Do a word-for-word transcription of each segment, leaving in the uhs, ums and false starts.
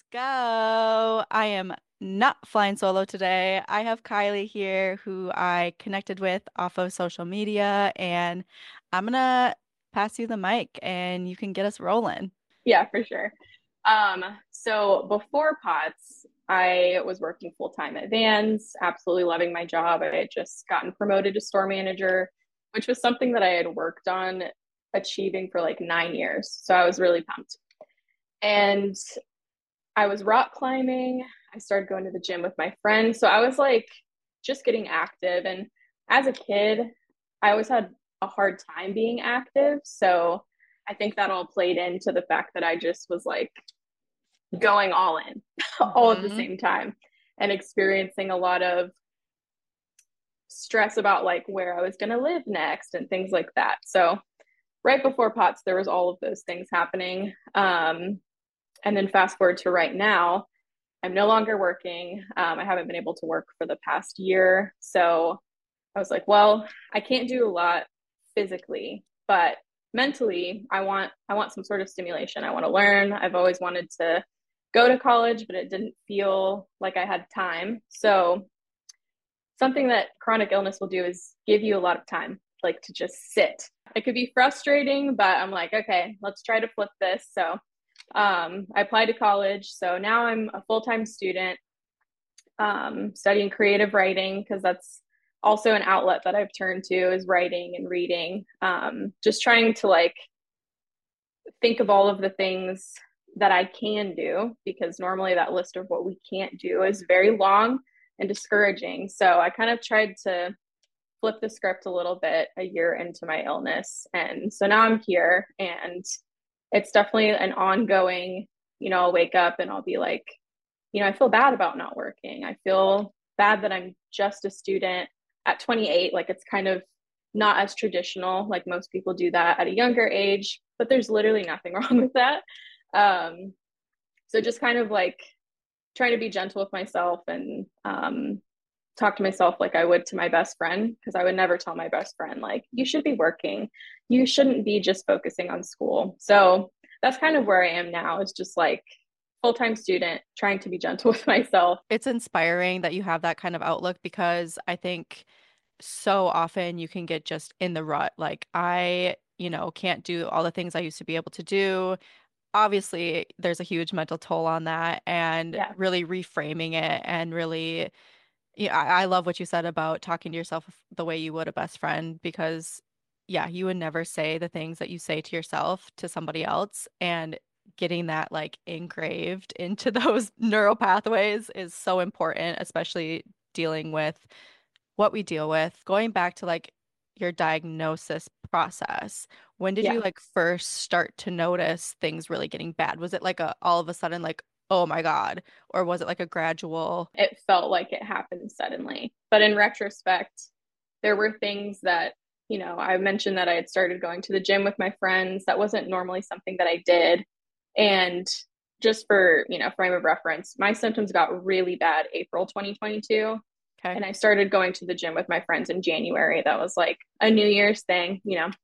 go. I am not flying solo today. I have Kylie here who I connected with off of social media, and I'm gonna pass you the mic and you can get us rolling. Yeah, for sure. Um, so before POTS, I was working full time at Vans, absolutely loving my job. I had just gotten promoted to store manager, which was something that I had worked on achieving for like nine years. So I was really pumped. And I was rock climbing. I started going to the gym with my friends. So I was like just getting active. And as a kid, I always had a hard time being active. So I think that all played into the fact that I just was like going all in all at the Hmm. same time and experiencing a lot of stress about like where I was going to live next and things like that. So right before POTS, there was all of those things happening. Um, and then fast forward to right now, I'm no longer working. Um, I haven't been able to work for the past year. So I was like, well, I can't do a lot physically, but mentally, I want I want some sort of stimulation. I want to learn. I've always wanted to go to college, but it didn't feel like I had time. So something that chronic illness will do is give you a lot of time, like to just sit. It could be frustrating, but I'm like, okay, let's try to flip this. So um, I applied to college. So now I'm a full time student um, studying creative writing because that's also an outlet that I've turned to is writing and reading. Um, just trying to like think of all of the things that I can do because normally that list of what we can't do is very long and discouraging. So I kind of tried to flip the script a little bit a year into my illness. And so now I'm here and it's definitely an ongoing, you know, I'll wake up and I'll be like, you know, I feel bad about not working. I feel bad that I'm just a student at twenty-eight. Like it's kind of not as traditional. Like most people do that at a younger age, but there's literally nothing wrong with that. Um, so just kind of like trying to be gentle with myself and um, talk to myself like I would to my best friend, because I would never tell my best friend, like, you should be working. You shouldn't be just focusing on school. So that's kind of where I am now, is just like full-time student trying to be gentle with myself. It's inspiring that you have that kind of outlook because I think so often you can get just in the rut. Like I, you know, can't do all the things I used to be able to do. Obviously, there's a huge mental toll on that, and Yeah. really reframing it and really, yeah, I, I love what you said about talking to yourself the way you would a best friend because, yeah, you would never say the things that you say to yourself to somebody else, and getting that like engraved into those neural pathways is so important, especially dealing with what we deal with. Going back to like your diagnosis process, when did you Yeah. like first start to notice things really getting bad? Was it like a all of a sudden like, oh my God, or was it like a gradual? It felt like it happened suddenly. But in retrospect, there were things that, you know, I mentioned that I had started going to the gym with my friends. That wasn't normally something that I did. And just for, you know, frame of reference, my symptoms got really bad April twenty twenty-two. Okay. And I started going to the gym with my friends in January. That was like a New Year's thing, you know.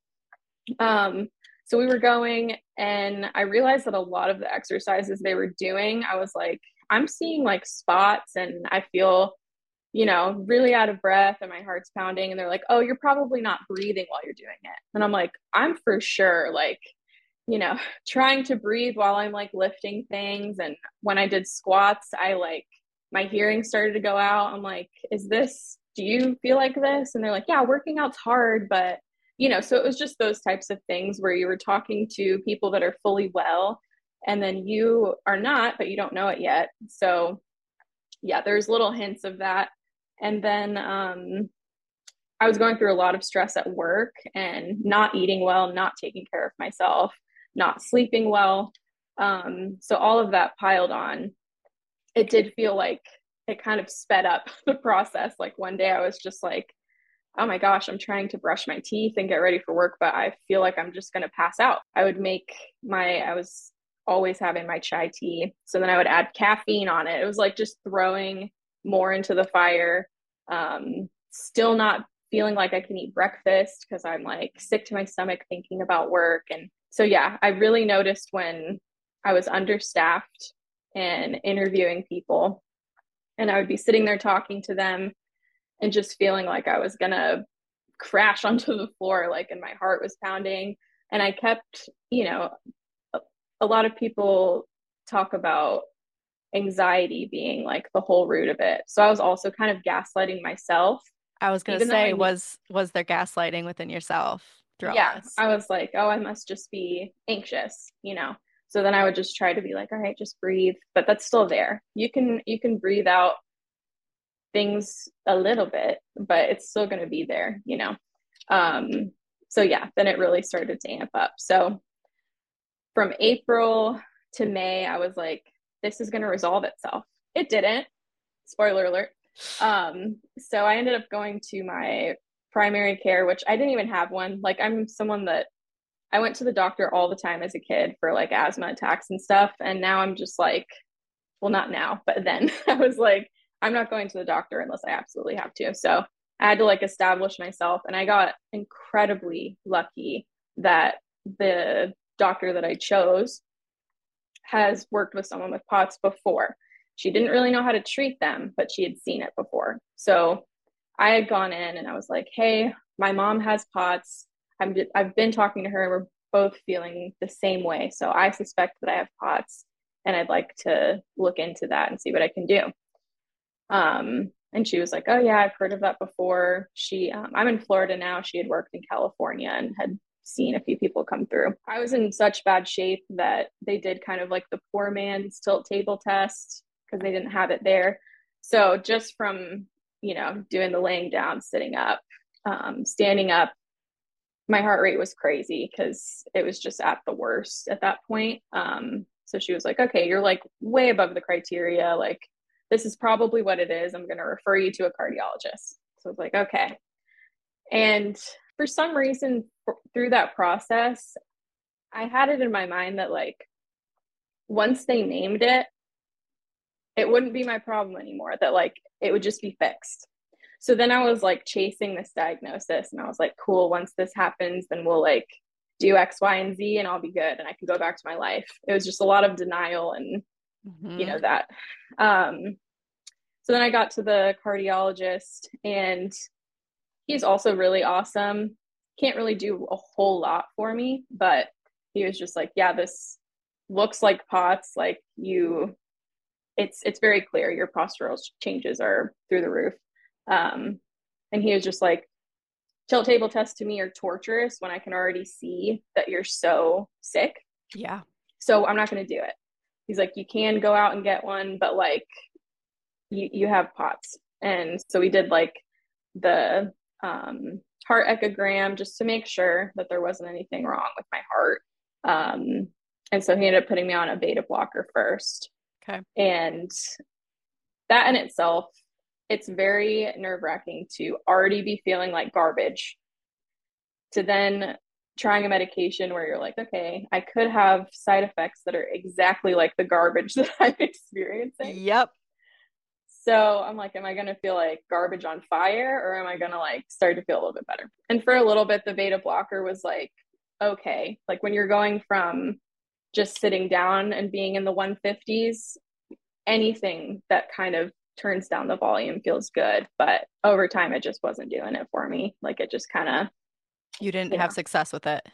Um, so we were going, and I realized that a lot of the exercises they were doing, I was like, I'm seeing like spots, and I feel, you know, really out of breath, and my heart's pounding. And they're like, oh, you're probably not breathing while you're doing it. And I'm like, I'm for sure like, you know, trying to breathe while I'm like lifting things. And when I did squats, I like, my hearing started to go out. I'm like, is this, do you feel like this? And they're like, yeah, working out's hard, but you know, so it was just those types of things where you were talking to people that are fully well, and then you are not, but you don't know it yet. So yeah, there's little hints of that. And then um, I was going through a lot of stress at work and not eating well, not taking care of myself, not sleeping well. Um, so all of that piled on, it did feel like it kind of sped up the process. Like one day I was just like, oh my gosh, I'm trying to brush my teeth and get ready for work, but I feel like I'm just going to pass out. I would make my, I was always having my chai tea. So then I would add caffeine on it. It was like just throwing more into the fire. Um, still not feeling like I can eat breakfast because I'm like sick to my stomach thinking about work. And so, yeah, I really noticed when I was understaffed and interviewing people. And I would be sitting there talking to them and just feeling like I was gonna crash onto the floor, like, and my heart was pounding. And I kept, you know, a, a lot of people talk about anxiety being like the whole root of it. So I was also kind of gaslighting myself, I was gonna even though I say, knew, was was there gaslighting within yourself through all yeah, this? I was like, oh, I must just be anxious, you know. So then I would just try to be like, all right, just breathe. But that's still there. You can you can breathe out things a little bit, but it's still going to be there, you know. Um, so yeah, then it really started to amp up. So from April to May, I was like, this is going to resolve itself. It didn't. Spoiler alert. Um, so I ended up going to my primary care, which I didn't even have one. Like, I'm someone that I went to the doctor all the time as a kid for like asthma attacks and stuff. And now I'm just like, well, not now, but then I was like, I'm not going to the doctor unless I absolutely have to. So I had to like establish myself. And I got incredibly lucky that the doctor that I chose has worked with someone with POTS before. She didn't really know how to treat them, but she had seen it before. So I had gone in and I was like, hey, my mom has POTS. I'm, I've been talking to her and we're both feeling the same way. So I suspect that I have POTS and I'd like to look into that and see what I can do. Um, and she was like, oh yeah, I've heard of that before. She, um, I'm in Florida now. She had worked in California and had seen a few people come through. I was in such bad shape that they did kind of like the poor man's tilt table test because they didn't have it there. So just from, you know, doing the laying down, sitting up, um, standing up, my heart rate was crazy because it was just at the worst at that point. Um, so she was like, okay, you're like way above the criteria. Like, this is probably what it is. I'm going to refer you to a cardiologist. So I was like, okay. And for some reason, through that process, I had it in my mind that, like, once they named it, it wouldn't be my problem anymore, that, like, it would just be fixed. So then I was like chasing this diagnosis and I was like, cool, once this happens, then we'll like do X, Y, and Z and I'll be good and I can go back to my life. It was just a lot of denial and, you Mm-hmm. know, that. Um, so then I got to the cardiologist and he's also really awesome. Can't really do a whole lot for me, but he was just like, yeah, this looks like POTS. Like, you, it's it's very clear your postural changes are through the roof. Um, and he was just like, tilt table tests to me are torturous when I can already see that you're so sick. Yeah. So I'm not going to do it. He's like, you can go out and get one, but like, you, you have POTS. And so we did like the um, heart echogram just to make sure that there wasn't anything wrong with my heart. Um, and so he ended up putting me on a beta blocker first. Okay. And that in itself, it's very nerve wracking to already be feeling like garbage, to then trying a medication where you're like, okay, I could have side effects that are exactly like the garbage that I'm experiencing. Yep. So I'm like, am I going to feel like garbage on fire or am I going to like start to feel a little bit better? And for a little bit, the beta blocker was like, okay, like when you're going from just sitting down and being in the one fifties, anything that kind of turns down the volume feels good. But over time, it just wasn't doing it for me. Like, it just kind of, You didn't you have know, success with it.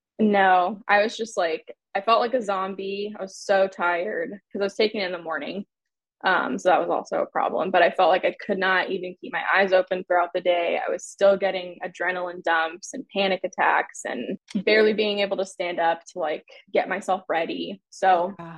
no, I was just like, I felt like a zombie. I was so tired because I was taking it in the morning. Um, so that was also a problem. But I felt like I could not even keep my eyes open throughout the day. I was still getting adrenaline dumps and panic attacks and barely being able to stand up to like get myself ready. So Yeah.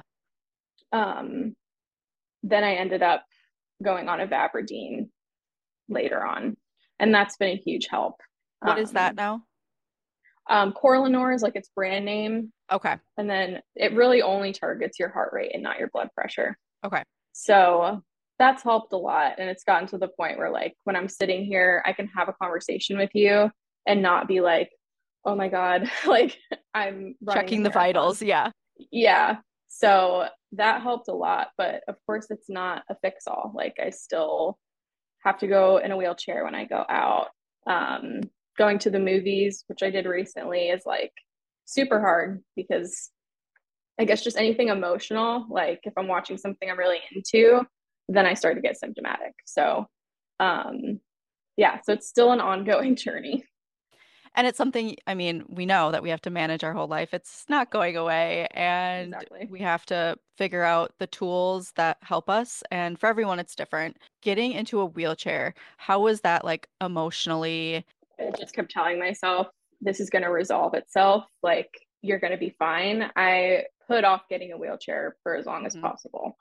um, then I ended up going on Avabradine later on, and that's been a huge help. What is that Um, now? um, Corlinor is like its brand name, Okay. and then it really only targets your heart rate and not your blood pressure. Okay. So that's helped a lot. And it's gotten to the point where, like, when I'm sitting here, I can have a conversation with you and not be like, oh my God, like I'm running a Checking the marathon. vitals. Yeah. Yeah. So that helped a lot. But of course, it's not a fix all. Like, I still have to go in a wheelchair when I go out. Um, going to the movies, which I did recently, is like super hard because I guess just anything emotional, like if I'm watching something I'm really into, then I start to get symptomatic. So, um, yeah, so it's still an ongoing journey. And it's something, I mean, we know that we have to manage our whole life. It's not going away, and Exactly. we have to figure out the tools that help us. And for everyone, it's different. Getting into a wheelchair, how was that like emotionally? I just kept telling myself, this is going to resolve itself. Like, you're going to be fine. I put off getting a wheelchair for as long as Mhm. possible.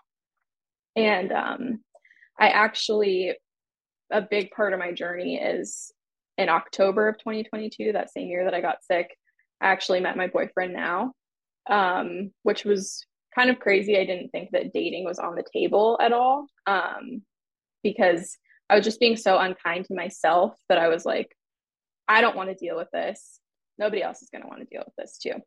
And um, I actually, a big part of my journey is in October of twenty twenty-two, that same year that I got sick, I actually met my boyfriend now, um, which was kind of crazy. I didn't think that dating was on the table at all, um, because I was just being so unkind to myself that I was like, I don't want to deal with this. Nobody else is going to want to deal with this too.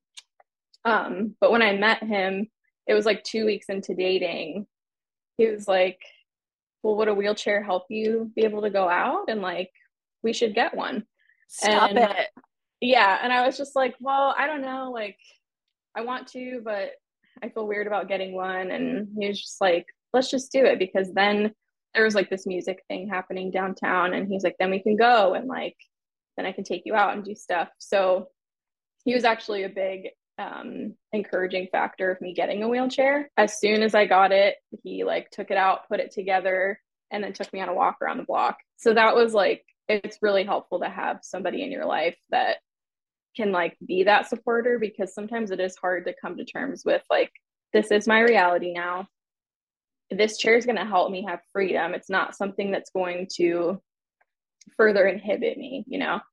Um, but when I met him, it was like two weeks into dating. He was like, well, would a wheelchair help you be able to go out? And like, we should get one. Stop And it. yeah, and I was just like, well, I don't know. Like, I want to, but I feel weird about getting one. And he was just like, let's just do it because then there was like this music thing happening downtown. And he's like, then we can go and like, then I can take you out and do stuff. So he was actually a big um, encouraging factor of me getting a wheelchair. As soon as I got it, he like took it out, put it together, and then took me on a walk around the block. So that was like, it's really helpful to have somebody in your life that can like be that supporter because sometimes it is hard to come to terms with like, this is my reality now. This chair is going to help me have freedom. It's not something that's going to further inhibit me, you know?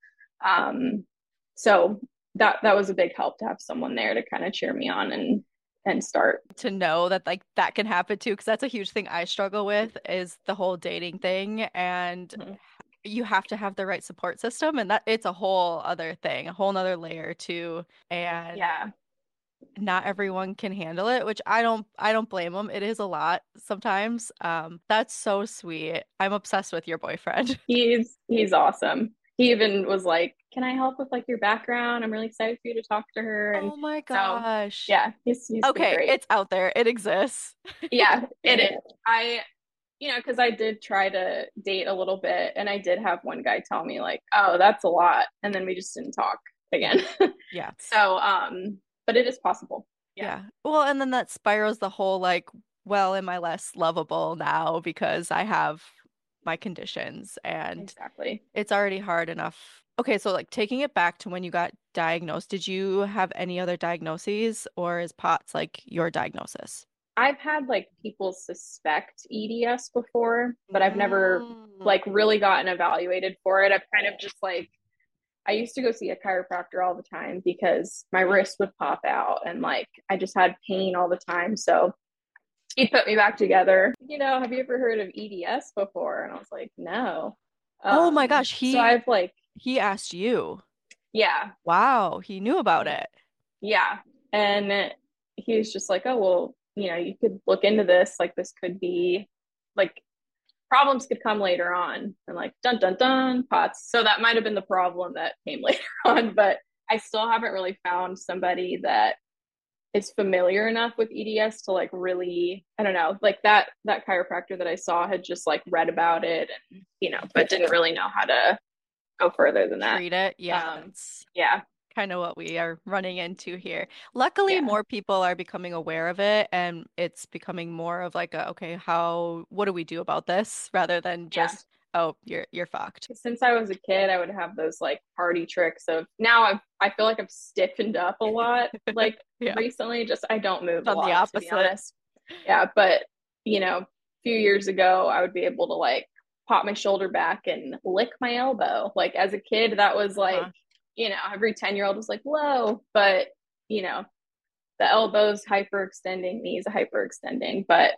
Um, so that that was a big help to have someone there to kind of cheer me on and and start. To know that like that can happen too, because that's a huge thing I struggle with is the whole dating thing. And Mhm. you have to have the right support system, and that it's a whole other thing, a whole nother layer too. And Yeah, not everyone can handle it, which I don't I don't blame them. It is a lot sometimes. Um, that's so sweet. I'm obsessed with your boyfriend. he's he's awesome. He even was like, "Can I help with like your background? I'm really excited for you to talk to her." And Oh my so, gosh. yeah, he's he's been Okay, great. it's out there. It exists. Yeah, it is. I you know, because I did try to date a little bit, and I did have one guy tell me like, "Oh, that's a lot," and then we just didn't talk Yeah. again. Yeah. So, um, but it is possible. Yeah, Yeah. Well, and then that spirals the whole like, well, am I less lovable now because I have my conditions, and exactly. it's already hard enough. Okay, so like taking it back to when you got diagnosed, did you have any other diagnoses, or is POTS like your diagnosis? I've had like people suspect E D S before, but I've never Mm. like really gotten evaluated for it. I've kind of just like I used to go see a chiropractor all the time because my wrist would pop out and like I just had pain all the time. So he put me back together. You know, have you ever heard of E D S before? And I was like, no. Oh my Um, gosh, so he I've like, he asked you. yeah, Wow, he knew about it. yeah. And he was just like, oh, well, you know, you could look into this. Like, this could be like problems could come later on. And like, dun, dun, dun, pots. So that might have been the problem that came later on. But I still haven't really found somebody that is familiar enough with E D S to like really, I don't know, like that, that chiropractor that I saw had just like read about it and, you know, but didn't really know how to go further than that. Treat it. Yeah, Um, that's yeah, kind of what we are running into here. Luckily, yeah, more people are becoming aware of it, and it's becoming more of like a, okay, how, what do we do about this rather than yeah. just, oh, you're you're fucked. Since I was a kid, I would have those like party tricks of now I've I feel like I've stiffened up a lot like Yeah, recently. Just I don't move a done the lot to be opposite. honest. Yeah, but you know, a few years ago I would be able to like pop my shoulder back and lick my elbow. Like as a kid, that was like, Uh-huh. you know, every ten year old was like, whoa. But you know, the elbows hyperextending, knees hyperextending. But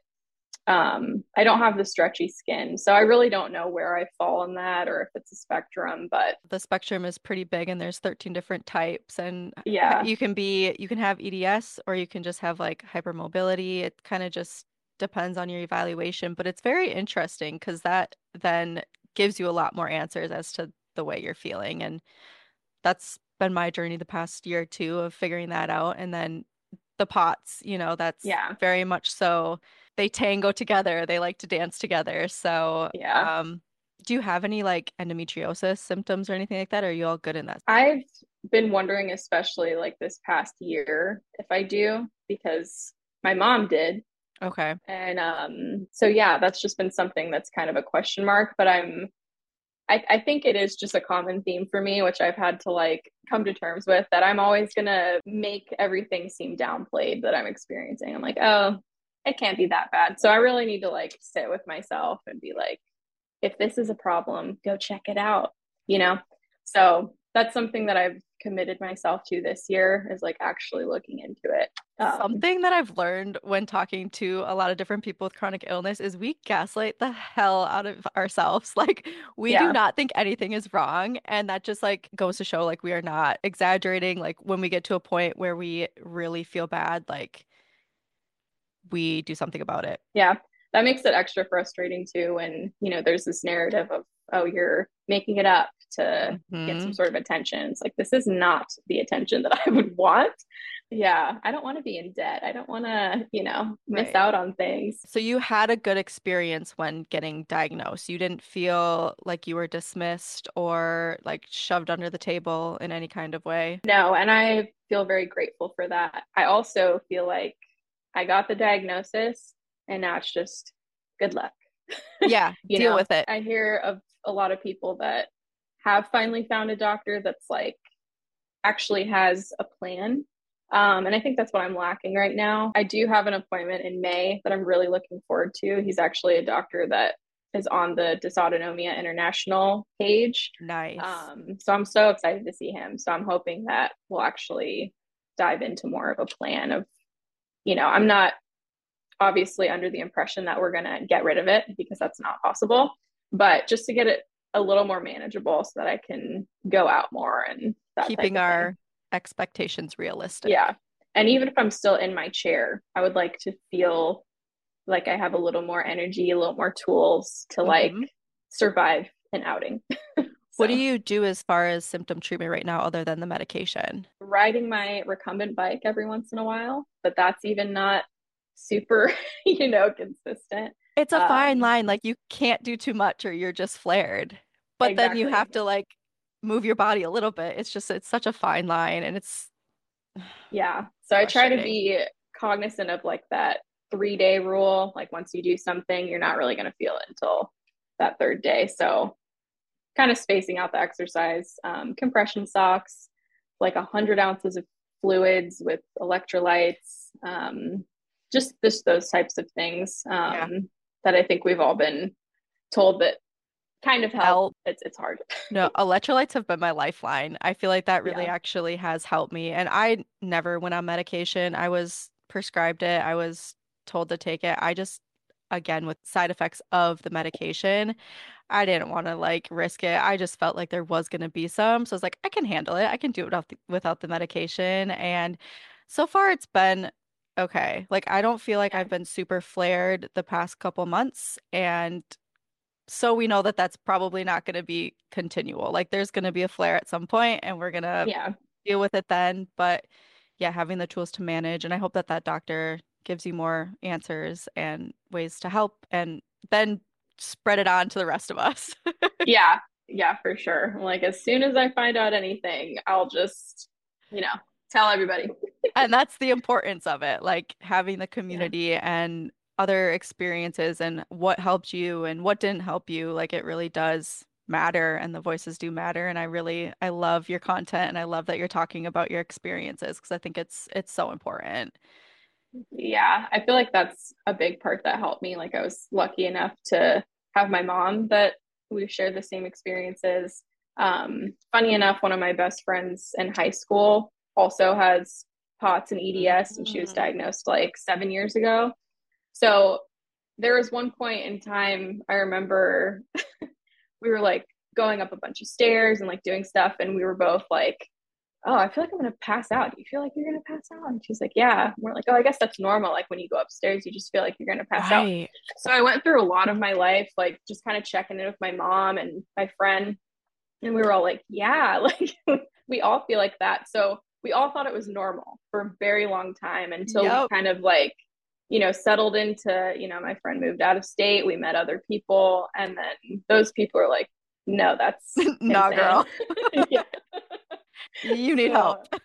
um, I don't have the stretchy skin, so I really don't know where I fall in that or if it's a spectrum. But The spectrum is pretty big, and there's thirteen different types, and yeah, you can be you can have E D S, or you can just have like hypermobility. It kind of just depends on your evaluation, but it's very interesting because that then gives you a lot more answers as to the way you're feeling. And that's been my journey the past year or two of figuring that out. And then the Potts, you know, that's Yeah. very much so. They tango together. They like to dance together. So, Yeah. um, do you have any like endometriosis symptoms or anything like that? Or are you all good in that? I've been wondering, especially like this past year, if I do, because my mom did. Okay. And um, so yeah, that's just been something that's kind of a question mark, but I'm I, I think it is just a common theme for me, which I've had to like come to terms with that I'm always gonna make everything seem downplayed that I'm experiencing. I'm like, oh, it can't be that bad. So I really need to like sit with myself and be like, if this is a problem, go check it out, you know? So that's something that I've committed myself to this year is like actually looking into it. Um, Something that I've learned when talking to a lot of different people with chronic illness is we gaslight the hell out of ourselves. Like we do yeah, not think anything is wrong, and that just like goes to show like we are not exaggerating. Like when we get to a point where we really feel bad, like we do something about it. yeah. That makes it extra frustrating too when, you know, there's this narrative of, oh, you're making it up to get some Hmm. sort of attention. It's like, this is not the attention that I would want. Yeah, I don't want to be in debt. I don't want to, you know, miss Right. out on things. So you had a good experience when getting diagnosed. You didn't feel like you were dismissed or like shoved under the table in any kind of way. No, and I feel very grateful for that. I also feel like I got the diagnosis and now it's just good luck. Yeah, You deal know, with it. I hear of a lot of people that have finally found a doctor that's like actually has a plan. Um, and I think that's what I'm lacking right now. I do have an appointment in May that I'm really looking forward to. He's actually a doctor that is on the Dysautonomia International page. Nice. Um, so I'm so excited to see him. So I'm hoping that we'll actually dive into more of a plan of, you know, I'm not obviously under the impression that we're going to get rid of it because that's not possible, but just to get it a little more manageable so that I can go out more and that type Keeping of thing. our expectations realistic. Yeah. And even if I'm still in my chair, I would like to feel like I have a little more energy, a little more tools to like Hmm. survive an outing. What do So you do as far as symptom treatment right now other than the medication? riding my recumbent bike every once in a while, but that's even not super, you know, consistent. It's a fine Um, line. Like you can't do too much or you're just flared. But then you have exactly. to like move your body a little bit. It's just it's such a fine line and it's Yeah. So I try to frustrating. be cognizant of like that three day rule. Like once you do something, you're not really going to feel it until that third day. So kind of spacing out the exercise, um, compression socks, like a hundred ounces of fluids with electrolytes, um, just this, those types of things Yeah. um, that I think we've all been told that kind of help. Help. It's it's hard. No, electrolytes have been my lifeline. I feel like that really Yeah. actually has helped me. And I never went on medication. I was prescribed it. I was told to take it. I just, again, with side effects of the medication, I didn't want to like risk it. I just felt like there was going to be some. So I was like, I can handle it. I can do it without the, without the medication. And so far it's been okay. Like I don't feel like Yeah. I've been super flared the past couple months. And so we know that that's probably not going to be continual. Like there's going to be a flare at some point and we're going to Yeah. deal with it then. But yeah, having the tools to manage. And I hope that that doctor gives you more answers and ways to help and then spread it on to the rest of us. Yeah, yeah, for sure. Like as soon as I find out anything, I'll just, you know, tell everybody. And that's the importance of it, like having the Yeah. community and other experiences and what helped you and what didn't help you. Like it really does matter and the voices do matter. And I really, I love your content and I love that you're talking about your experiences because I think it's it's so important. Yeah, I feel like that's a big part that helped me. Like I was lucky enough to have my mom that we shared the same experiences. Um, funny enough, one of my best friends in high school also has POTS and E D S, and she was Mm. diagnosed like seven years ago. So there was one point in time I remember we were like going up a bunch of stairs and like doing stuff, and we were both like, oh, I feel like I'm gonna pass out. Do you feel like you're gonna pass out? And she's like, yeah. And we're like, oh, I guess that's normal. Like when you go upstairs, you just feel like you're gonna pass out. Right. So I went through a lot of my life, like just kind of checking in with my mom and my friend. And we were all like, yeah, like we all feel like that. So we all thought it was normal for a very long time until we Yep. kind of like, you know, settled into, you know, my friend moved out of state, we met other people, and then those people are like, no, that's Nah, insane. girl. Yeah. You need help. So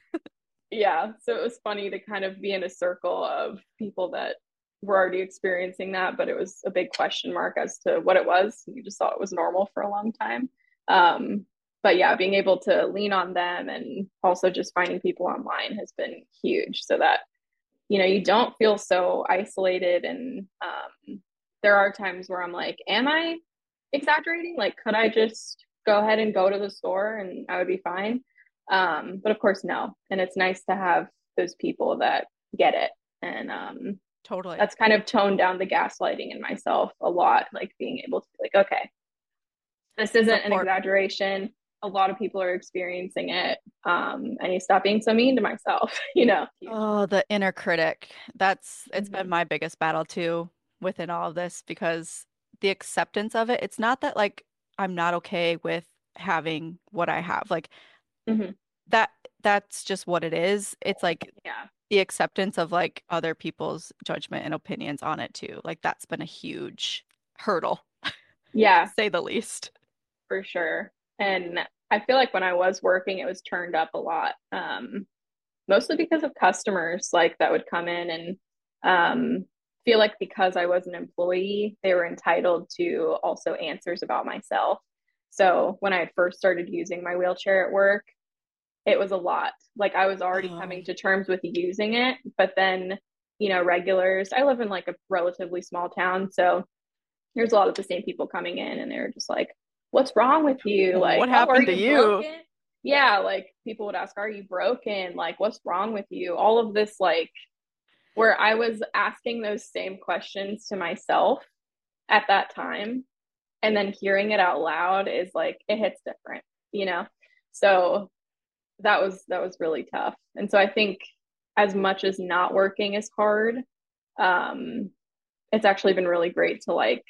yeah, so it was funny to kind of be in a circle of people that were already experiencing that, but it was a big question mark as to what it was. You just thought it was normal for a long time. Um, but yeah, being able to lean on them and also just finding people online has been huge so that, you know, you don't feel so isolated. And um, there are times where I'm like, am I exaggerating? Like, could I just go ahead and go to the store and I would be fine? Um, but of course, no. And it's nice to have those people that get it. And um, Totally. that's kind of toned down the gaslighting in myself a lot, like being able to be like, okay, this isn't an Support. exaggeration. A lot of people are experiencing it. Um, I need to stop being so mean to myself, you know. Huge. Oh, the inner critic. That's it's been Mm-hmm. my biggest battle too within all of this because the acceptance of it, it's not that like I'm not okay with having what I have. Like Mm-hmm. that that's just what it is. It's like Yeah. the acceptance of like other people's judgment and opinions on it too. Like that's been a huge hurdle, to Yeah, say the least. for sure. And I feel like when I was working, it was turned up a lot. Um, mostly because of customers like that would come in and um, feel like because I was an employee, they were entitled to also answers about myself. So when I had first started using my wheelchair at work, it was a lot. Like I was already Oh, coming to terms with using it, but then, you know, regulars, I live in like a relatively small town. So there's a lot of the same people coming in and they're just like, what's wrong with you? what Like, oh, are happened to you you? broken? Yeah, like people would ask, are you broken? Like, what's wrong with you? All of this, like, where I was asking those same questions to myself at that time, and then hearing it out loud is like, it hits different, you know? So that was, that was really tough. And so I think as much as not working is hard, um, it's actually been really great to like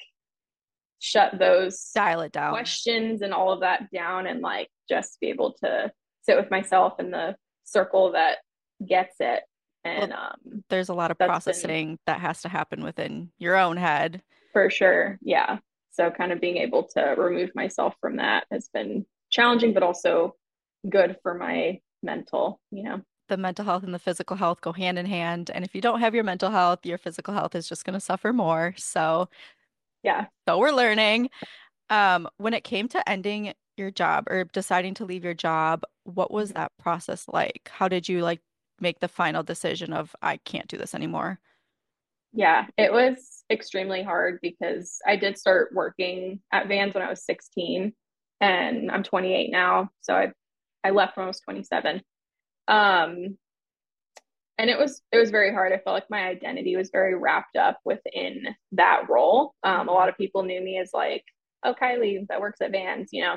shut those Dial it down. questions and all of that down and like just be able to sit with myself in the circle that gets it. Well, And um, there's a lot of that's been processing that has to happen within your own head. for sure. Yeah. So kind of being able to remove myself from that has been challenging, but also good for my mental, you know? The mental health and the physical health go hand in hand. And if you don't have your mental health, your physical health is just going to suffer more. So, Yeah. so we're learning. Um, when it came to ending your job or deciding to leave your job, what was Mhm. that process like? How did you like make the final decision of I can't do this anymore? Yeah. It was extremely hard because I did start working at Vans when I was sixteen and I'm twenty-eight now. So I, I left when I was twenty-seven. Um, and it was it was very hard. I felt like my identity was very wrapped up within that role. Um, a lot Mhm. of people knew me as like, oh, Kylie that works at Vans, you know.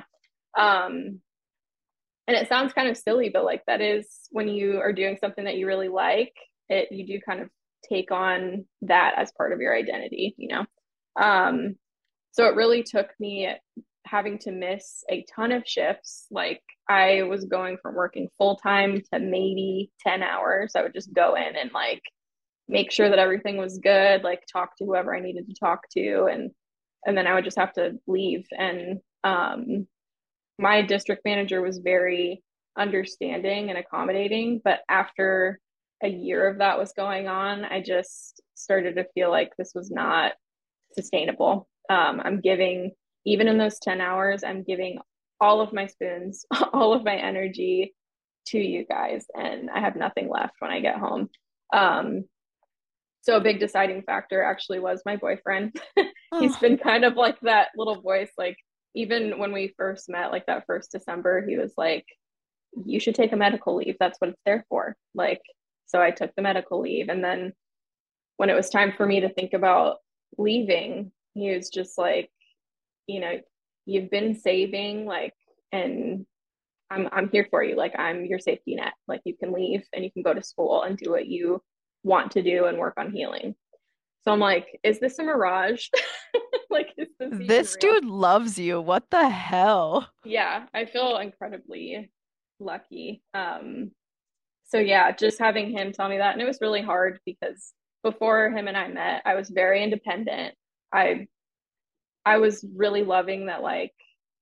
Um, and it sounds kind of silly, but like that is when you are doing something that you really like, it you do kind of take on that as part of your identity, you know. Um, so it really took me having to miss a ton of shifts. Like I was going from working full time to maybe ten hours. I would just go in and like make sure that everything was good, like talk to whoever I needed to talk to and and then I would just have to leave. And um my district manager was very understanding and accommodating, but after a year of that was going on, I just started to feel like this was not sustainable. Um, I'm giving, even in those ten hours, I'm giving all of my spoons, all of my energy to you guys, and I have nothing left when I get home. Um, so a big deciding factor actually was my boyfriend. He's Oh, been kind of like that little voice, like even when we first met, like that first December, he was like, you should take a medical leave. That's what it's there for. Like, so I took the medical leave. And then when it was time for me to think about leaving, he was just like, you know, you've been saving, like, and I'm I'm here for you. Like, I'm your safety net. Like, you can leave and you can go to school and do what you want to do and work on healing. So I'm like, is this a mirage? Like, is this even this real? dude loves you. What the hell? Yeah, I feel incredibly lucky. Um, So yeah, just having him tell me that, and it was really hard because before him and I met, I was very independent. I I was really loving that, like,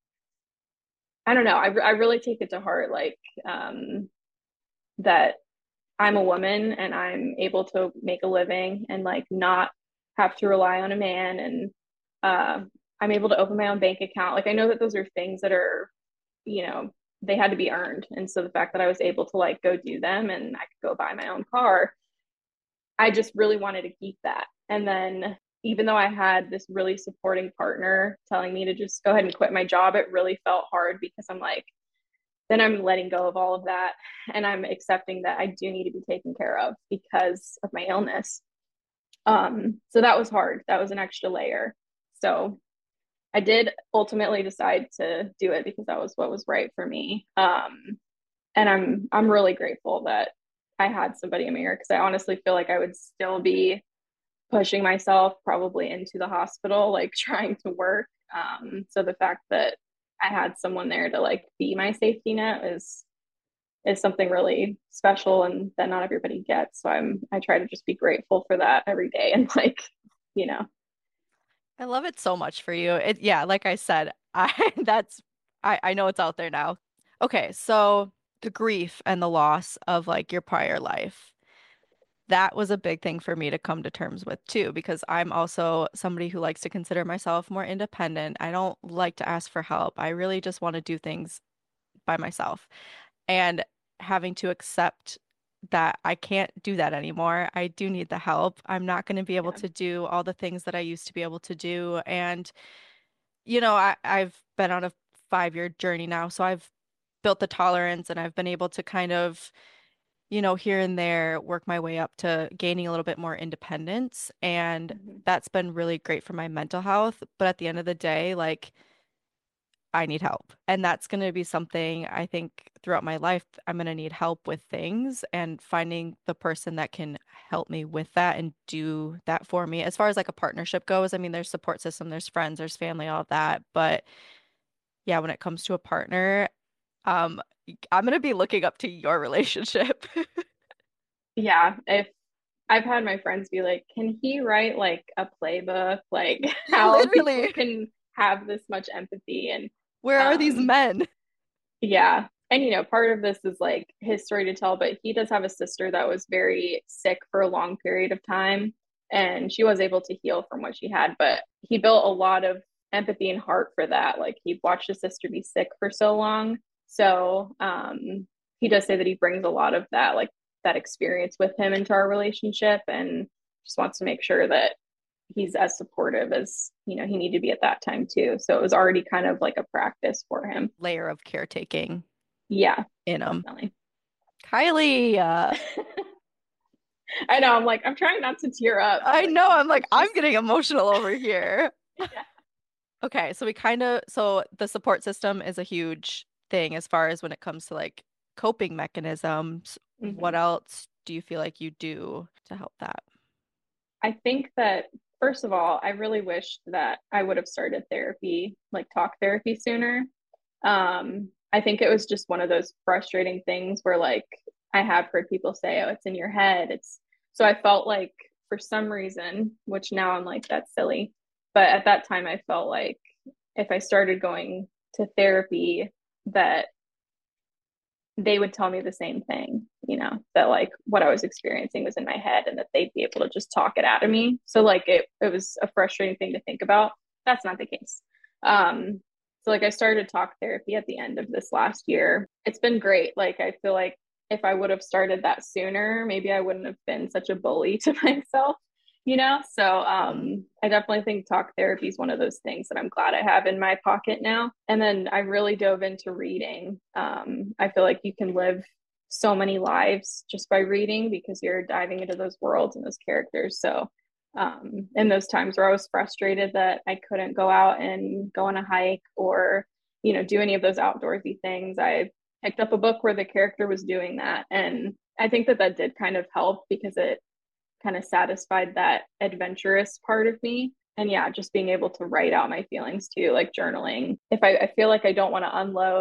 I don't know, I I really take it to heart, like, um that I'm a woman and I'm able to make a living and like not have to rely on a man, and uh, I'm able to open my own bank account. Like I know that those are things that are, you know, they had to be earned. And so the fact that I was able to like go do them and I could go buy my own car, I just really wanted to keep that. And then even though I had this really supporting partner telling me to just go ahead and quit my job, it really felt hard because I'm like, then I'm letting go of all of that and I'm accepting that I do need to be taken care of because of my illness. Um, so that was hard. That was an extra layer. So I did ultimately decide to do it because that was what was right for me. Um, and I'm I'm really grateful that I had somebody in my ear because I honestly feel like I would still be pushing myself probably into the hospital, like trying to work. Um, so the fact that I had someone there to like be my safety net is is something really special and that not everybody gets. So I'm I try to just be grateful for that every day and like, you know. I love it so much for you. It, yeah, like I said, I that's I I know it's out there now. Okay, so the grief and the loss of like your prior life. That was a big thing for me to come to terms with too, because I'm also somebody who likes to consider myself more independent. I don't like to ask for help. I really just want to do things by myself. And having to accept that I can't do that anymore. I do need the help. I'm not going to be able Yeah. to do all the things that I used to be able to do. And, you know, I, I've been on a five year journey now, so I've built the tolerance and I've been able to kind of, you know, here and there work my way up to gaining a little bit more independence. And Mm-hmm. that's been really great for my mental health. But at the end of the day, like, I need help. And that's going to be something I think throughout my life, I'm going to need help with things and finding the person that can help me with that and do that for me. As far as like a partnership goes, I mean, there's support system, there's friends, there's family, all of that. But yeah, when it comes to a partner, um, I'm going to be looking up to your relationship. Yeah. If I've had my friends be like, can he write like a playbook? Like Yeah, how people literally. can have this much empathy and Where are these um men? yeah. And you know, part of this is like his story to tell, but he does have a sister that was very sick for a long period of time and she was able to heal from what she had, but he built a lot of empathy and heart for that. Like he watched his sister be sick for so long. So, um he does say that he brings a lot of that like that experience with him into our relationship and just wants to make sure that he's as supportive as, you know, he needed to be at that time too. So it was already kind of like a practice for him. Layer of caretaking Yeah, in them. definitely. Kylie, uh, I know. I'm like, I'm trying not to tear up. I Like, know, it's, I'm like, it's I'm just, getting emotional over here. yeah. Okay, so we kind of, so the support system is a huge thing as far as when it comes to like coping mechanisms. What Mm-hmm. else do you feel like you do to help that? I think that, first of all, I really wish that I would have started therapy, like talk therapy sooner. Um, I think it was just one of those frustrating things where, like, I have heard people say, oh, it's in your head. It's so I felt like for some reason, which now I'm like, that's silly. But at that time, I felt like if I started going to therapy, that they would tell me the same thing, you know, that like what I was experiencing was in my head and that they'd be able to just talk it out of me. So like it it was a frustrating thing to think about. That's not the case. Um so like I started talk therapy at the end of this last year. It's been great. Like I feel like if I would have started that sooner, maybe I wouldn't have been such a bully to myself, you know? So Mm. um, I definitely think talk therapy is one of those things that I'm glad I have in my pocket now. And then I really dove into reading. Um, I feel like you can live so many lives just by reading because you're diving into those worlds and those characters. So um, in those times where I was frustrated that I couldn't go out and go on a hike or, you know, do any of those outdoorsy things, I picked up a book where the character was doing that. And I think that that did kind of help because it kind of satisfied that adventurous part of me. And yeah, just being able to write out my feelings too, like journaling. If I, I feel like I don't want to unload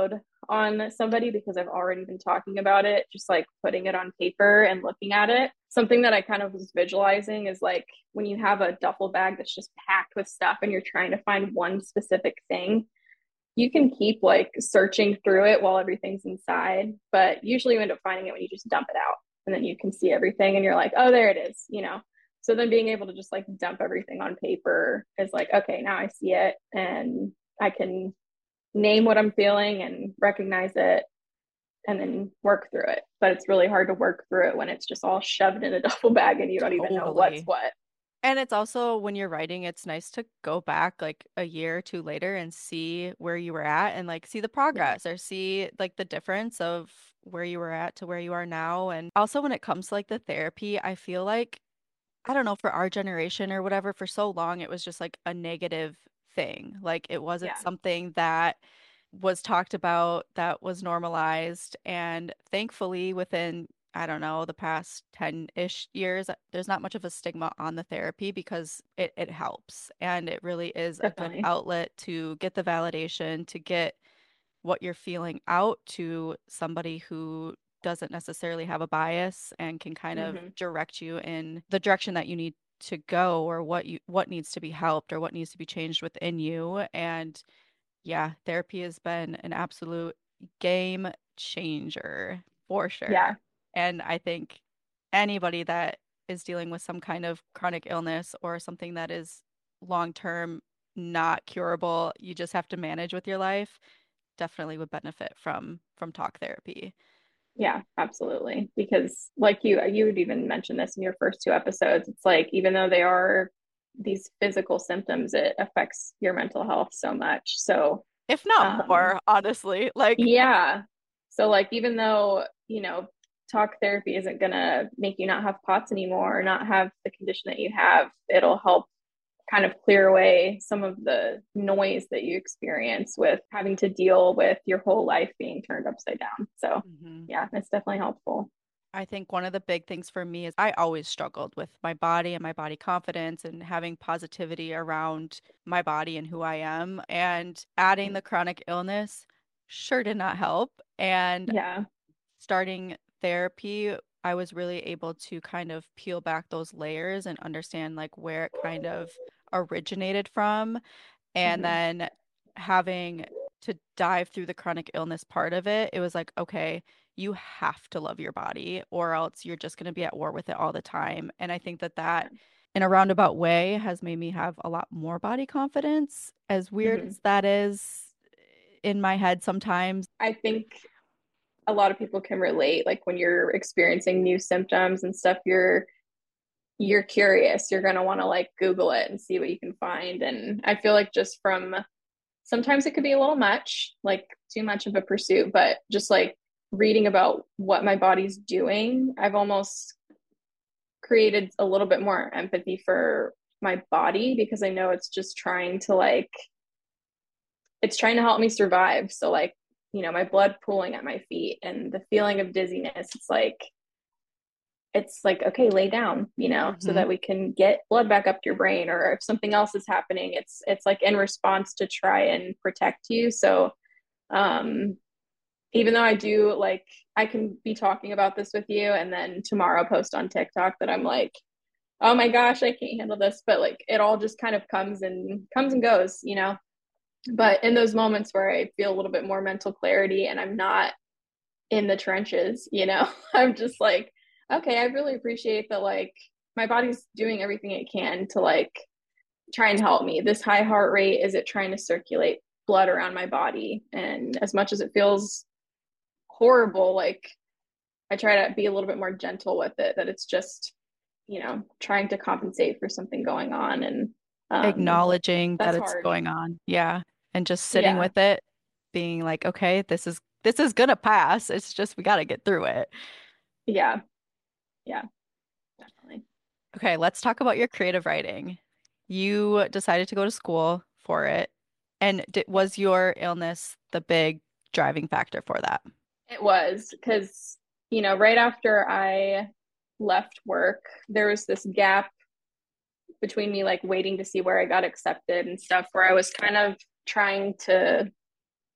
on somebody because I've already been talking about it, just like putting it on paper and looking at it. Something that I kind of was visualizing is like when you have a duffel bag that's just packed with stuff and you're trying to find one specific thing, you can keep like searching through it while everything's inside, but usually you end up finding it when you just dump it out and then you can see everything and you're like, oh, there it is, you know. So then being able to just like dump everything on paper is like, okay, now I see it and I can name what I'm feeling and recognize it and then work through it. But it's really hard to work through it when it's just all shoved in a duffel bag and you don't even know what's Totally. what. And it's also when you're writing, it's nice to go back like a year or two later and see where you were at and like see the Yeah. progress or see like the difference of where you were at to where you are now. And also when it comes to like the therapy, I feel like, I don't know, for our generation or whatever, for so long it was just like a negative thing. Like it wasn't Yeah. something that was talked about, that was normalized. And thankfully, within, I don't know, the past ten-ish years, there's not much of a stigma on the therapy because it, it helps. And it really is a good Definitely. outlet to get the validation, to get what you're feeling out to somebody who doesn't necessarily have a bias and can kind of Mm-hmm. direct you in the direction that you need to go or what you what needs to be helped or what needs to be changed within you. And yeah, therapy has been an absolute game changer for sure. Yeah. And I think anybody that is dealing with some kind of chronic illness or something that is long term not curable, you just have to manage with your life, definitely would benefit from from talk therapy. Yeah, absolutely. Because like you you would even mention this in your first two episodes. It's like even though they are these physical symptoms, it affects your mental health so much. So If not um more, honestly. Like, yeah. So like even though, you know, talk therapy isn't gonna make you not have POTS anymore or not have the condition that you have, it'll help kind of clear away some of the noise that you experience with having to deal with your whole life being turned upside down. So, mhm. yeah, it's definitely helpful. I think one of the big things for me is I always struggled with my body and my body confidence and having positivity around my body and who I am. And adding the chronic illness sure did not help. And Yeah. starting therapy, I was really able to kind of peel back those layers and understand like where it kind of originated from. And Mm-hmm. then having to dive through the chronic illness part of it, it was like, okay, you have to love your body or else you're just going to be at war with it all the time. And I think that that, in a roundabout way, has made me have a lot more body confidence, as weird Mm-hmm. as that is in my head sometimes. I think a lot of people can relate. Like when you're experiencing new symptoms and stuff, you're you're curious. You're gonna want to like Google it and see what you can find. And I feel like just from sometimes it could be a little much, like too much of a pursuit, but just like reading about what my body's doing, I've almost created a little bit more empathy for my body because I know it's just trying to like it's trying to help me survive. So like, you know, my blood pooling at my feet and the feeling of dizziness, it's like it's like okay, lay down, you know, so Hmm. that we can get blood back up to your brain or if something else is happening, it's it's like in response to try and protect you. So um even though I do like I can be talking about this with you and then tomorrow post on TikTok that I'm like, oh my gosh, I can't handle this, but like it all just kind of comes and comes and goes, you know. But in those moments where I feel a little bit more mental clarity and I'm not in the trenches, you know, I'm just like, okay, I really appreciate that like my body's doing everything it can to like try and help me. This high heart rate, is it trying to circulate blood around my body? And as much as it feels horrible, like I try to be a little bit more gentle with it, that it's just, you know, trying to compensate for something going on. And um, Acknowledging that that's it's hard. going on. Yeah. And just sitting Yeah. with it, being like, okay, this is this is gonna pass. It's just we got to get through it. Yeah. Yeah. Definitely. Okay, let's talk about your creative writing. You decided to go to school for it. And di Yep. was your illness the big driving factor for that? It was because, you know, right after I left work, there was this gap between me like waiting to see where I got accepted and stuff where I was kind of trying to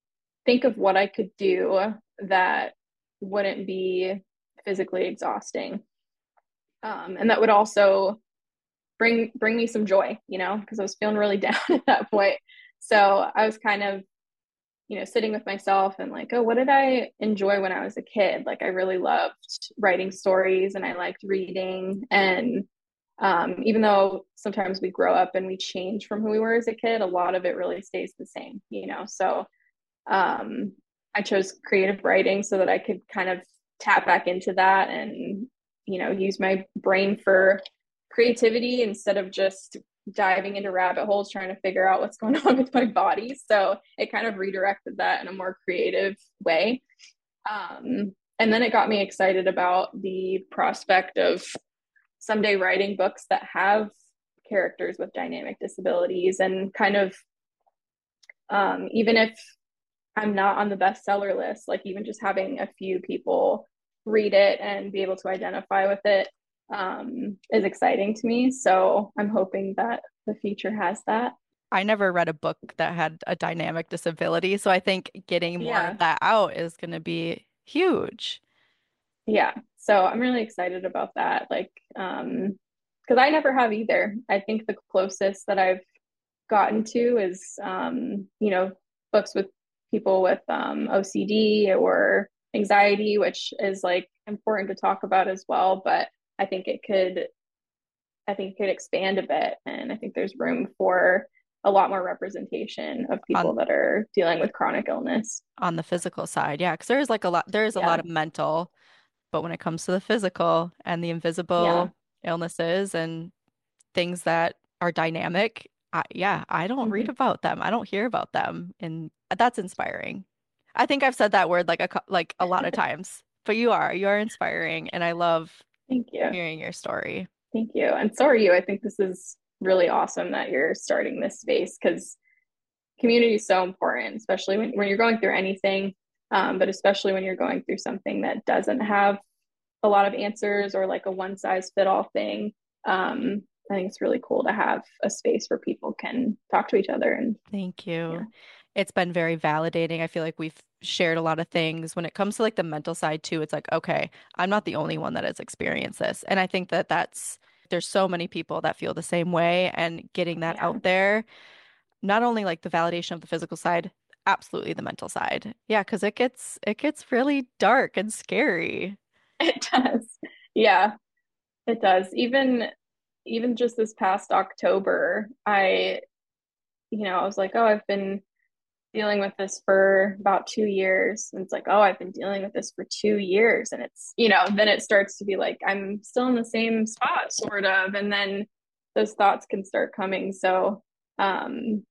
think of what I could do that wouldn't be physically exhausting. Um, and that would also bring bring me some joy, you know, because I was feeling really down at that point. So I was kind of, you know, sitting with myself and like, oh, what did I enjoy when I was a kid? Like I really loved writing stories and I liked reading. And um, even though sometimes we grow up and we change from who we were as a kid, a lot of it really stays the same, you know. So um, I chose creative writing so that I could kind of tap back into that and, you know, use my brain for creativity instead of just diving into rabbit holes trying to figure out what's going on with my body. So it kind of redirected that in a more creative way. Um, and then it got me excited about the prospect of someday writing books that have characters with dynamic disabilities and kind of um, even if I'm not on the bestseller list, like even just having a few people read it and be able to identify with it um, is exciting to me. So I'm hoping that the future has that. I never read a book that had a dynamic disability, so I think getting more of Yeah. that out is going to be huge. Yeah. So I'm really excited about that. Like, um, because I never have either. I think the closest that I've gotten to is, um, you know, books with people with um, O C D or anxiety, which is like important to talk about as well. But I think it could, I think it could expand a bit, and I think there's room for a lot more representation of people on that are dealing with chronic illness. on the physical side. Yeah, because there's like a lot there's a lot Yeah, of mental, but when it comes to the physical and the yeah, invisible illnesses and things that are dynamic, I, yeah, I don't read hmm about them. I don't hear about them, and that's inspiring. I think I've said that word like a cou- like a lot of times, but you are you are inspiring, and I love Thank you. hearing your story. Thank you. And so are you. I think this is really awesome that you're starting this space because community is so important, especially when, when you're going through anything, um, but especially when you're going through something that doesn't have a lot of answers or like a one size fit all thing. Um, I think it's really cool to have a space where people can talk to each other and Thank yeah, you. It's been very validating. I feel like we've shared a lot of things when it comes to like the mental side too. It's like, okay, I'm not the only one that has experienced this. And I think that that's there's so many people that feel the same way and getting that yeah, out there, not only like the validation of the physical side, absolutely the mental side. Yeah, because it gets it gets really dark and scary. it does. Yeah, it does. Even even just this past October, I, you know, I was like, oh, I've been dealing with this for about two years. And it's like, oh, I've been dealing with this for two years. And it's, you know, then it starts to be like, I'm still in the same spot, sort of. And then those thoughts can start coming. So um,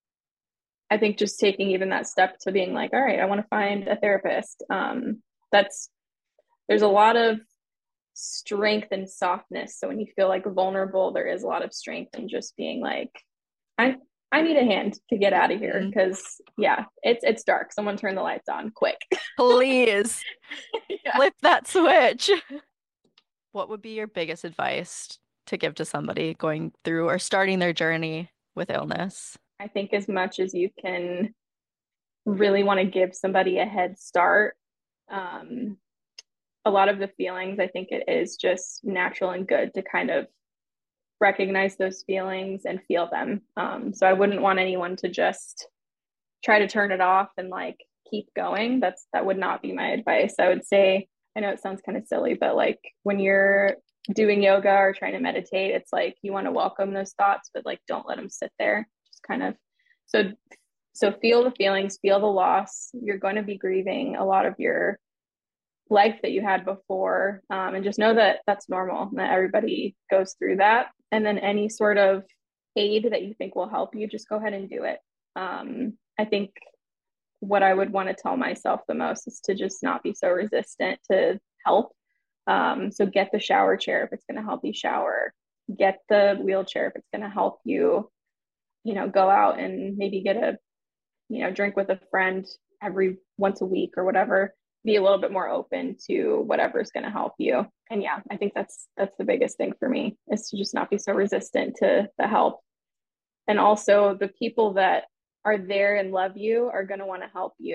I think just taking even that step to being like, all right, I want to find a therapist. Um, that's, there's a lot of strength and softness. So when you feel like vulnerable, there is a lot of strength in just being like, I I need a hand to get out of here Mhm. because yeah, it's it's dark. Someone turn the lights on quick. Please Yeah. flip that switch. What would be your biggest advice to give to somebody going through or starting their journey with illness? I think as much as you can really want to give somebody a head start, um, a lot of the feelings, I think it is just natural and good to kind of recognize those feelings and feel them. Um, so I wouldn't want anyone to just try to turn it off and like keep going. That's that would not be my advice. I would say, I know it sounds kind of silly, but like when you're doing yoga or trying to meditate, it's like you want to welcome those thoughts, but like don't let them sit there. Just kind of so so feel the feelings, feel the loss. You're going to be grieving a lot of your life that you had before, um, and just know that that's normal. That everybody goes through that. And then any sort of aid that you think will help you, just go ahead and do it. Um, I think what I would want to tell myself the most is to just not be so resistant to help. Um, so get the shower chair if it's going to help you shower. Get the wheelchair if it's going to help you, you know, go out and maybe get a, you know, drink with a friend every once a week or whatever. Be a little bit more open to whatever's going to help you. And yeah, I think that's that's the biggest thing for me is to just not be so resistant to the help. And also the people that are there and love you are going to want to help you.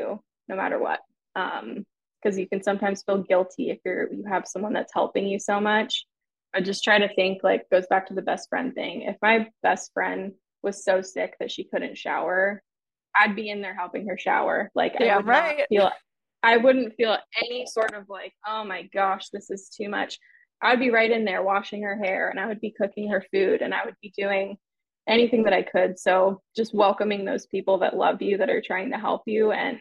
no matter what. Um, because you can sometimes feel guilty if you're you have someone that's helping you so much. I just try to think like goes back to the best friend thing. If my best friend was so sick that she couldn't shower, I'd be in there helping her shower. Like I Yeah, would not right. feel I wouldn't feel any sort of like, oh my gosh, this is too much. I'd be right in there washing her hair and I would be cooking her food and I would be doing anything that I could. So just welcoming those people that love you, that are trying to help you, and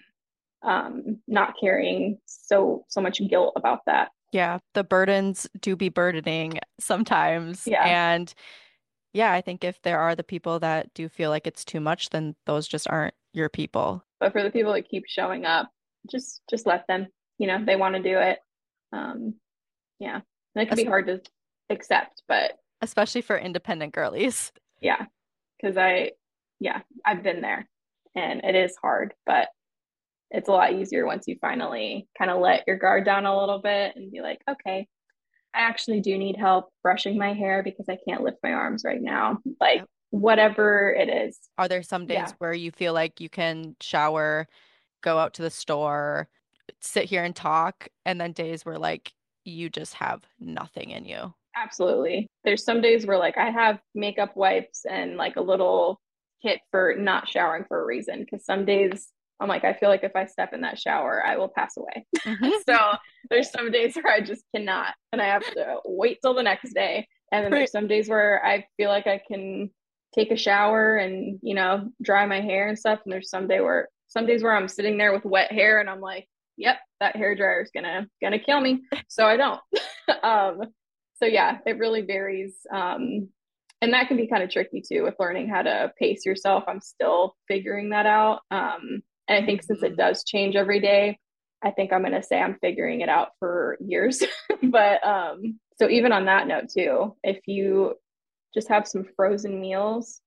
um, not carrying so so much guilt about that. Yeah, the burdens do be burdening sometimes. Yeah. And yeah, I think if there are the people that do feel like it's too much, then those just aren't your people. But for the people that keep showing up, just just let them. You know, they want to do it. Um, yeah. And it can be Es- hard to accept, but Especially for independent girlies. yeah, because I, yeah, I've been there and it is hard, but it's a lot easier once you finally kind of let your guard down a little bit and be like, okay, I actually do need help brushing my hair because I can't lift my arms right now. Like, Yep. whatever it is. Are there some days Yeah, where you feel like you can shower, go out to the store, sit here and talk, and then days where like you just have nothing in you? absolutely. There's some days where like I have makeup wipes and like a little kit for not showering for a reason. Because some days I'm like, I feel like if I step in that shower, I will pass away. So Hmm. there's some days where I just cannot, and I have to wait till the next day. And then Right. there's some days where I feel like I can take a shower and, you know, dry my hair and stuff. And there's some day where some days where I'm sitting there with wet hair and I'm like, yep, that hair dryer is gonna gonna kill me. So I don't. um, so yeah, it really varies. Um, and that can be kind of tricky too with learning how to pace yourself. I'm still figuring that out. Um, and I think since it Mhm. does change every day, I think I'm going to say I'm figuring it out for years. But um, so even on that note too, if you just have some frozen meals,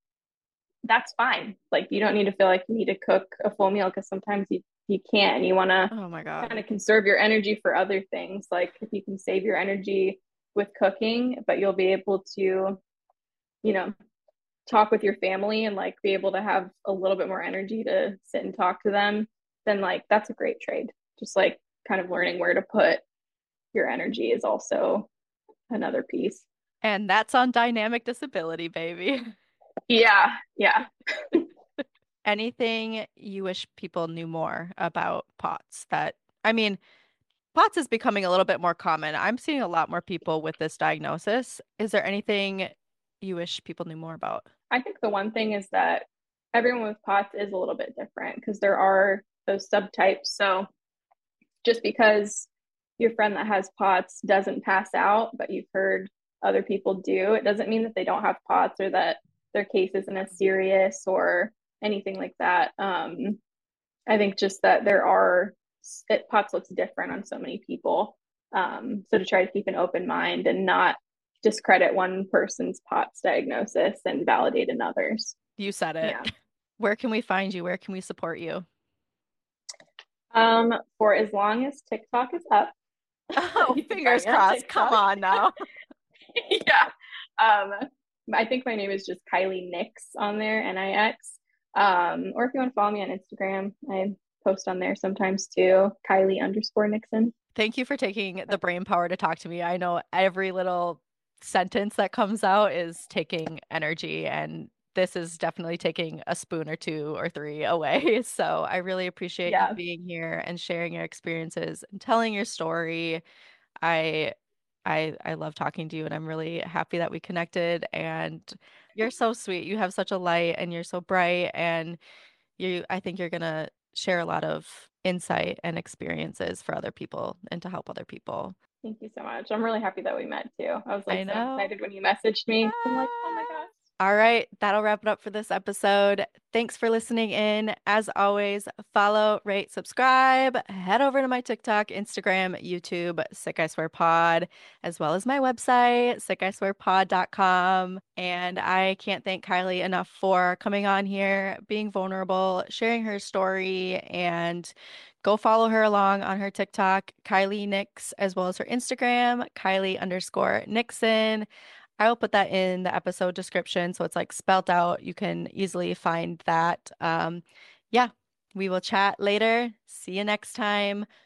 that's fine. Like you don't need to feel like you need to cook a full meal because sometimes you you can't. And you want to Oh my kind God. of conserve your energy for other things. Like if you can save your energy with cooking, but you'll be able to, you know, talk with your family and like be able to have a little bit more energy to sit and talk to them, then like that's a great trade. Just like kind of learning where to put your energy is also another piece. And that's on dynamic disability, baby. Yeah, yeah. Anything you wish people knew more about POTS that, I mean, POTS is becoming a little bit more common. I'm seeing a lot more people with this diagnosis. Is there anything you wish people knew more about? I think the one thing is that everyone with POTS is a little bit different because there are those subtypes. So just because your friend that has POTS doesn't pass out, but you've heard other people do, it doesn't mean that they don't have POTS or that their case isn't as serious or anything like that. Um, I think just that there are, it, POTS looks different on so many people. Um, so to try to keep an open mind and not discredit one person's POTS diagnosis and validate another's. You said it. Yeah. Where can we find you? Where can we support you? Um, for as long as TikTok is up, Oh, you can find fingers me on crossed. Come TikTok. on now. Yeah. Um, I think my name is just Kylie Nix on there, N I X. Um, or if you want to follow me on Instagram, I post on there sometimes too, Kylie underscore Nixon. Thank you for taking the brain power to talk to me. I know every little sentence that comes out is taking energy, and this is definitely taking a spoon or two or three away. So I really appreciate you Yeah. being here and sharing your experiences and telling your story. I I I love talking to you, and I'm really happy that we connected, and you're so sweet. You have such a light and you're so bright, and you I think you're gonna share a lot of insight and experiences for other people and to help other people. Thank you so much. I'm really happy that we met too. I was like I so know. excited when you messaged me. I'm like, oh my Ah. gosh. All right, that'll wrap it up for this episode. Thanks for listening in. As always, follow, rate, subscribe. Head over to my TikTok, Instagram, YouTube, Sick I Swear Pod, as well as my website, sick I swear pod dot com. And I can't thank Kylie enough for coming on here, being vulnerable, sharing her story, and go follow her along on her TikTok, Kylie Nix, as well as her Instagram, Kylie underscore Nixon. I will put that in the episode description so it's like spelt out. You can easily find that. Um, yeah. We will chat later. See you next time.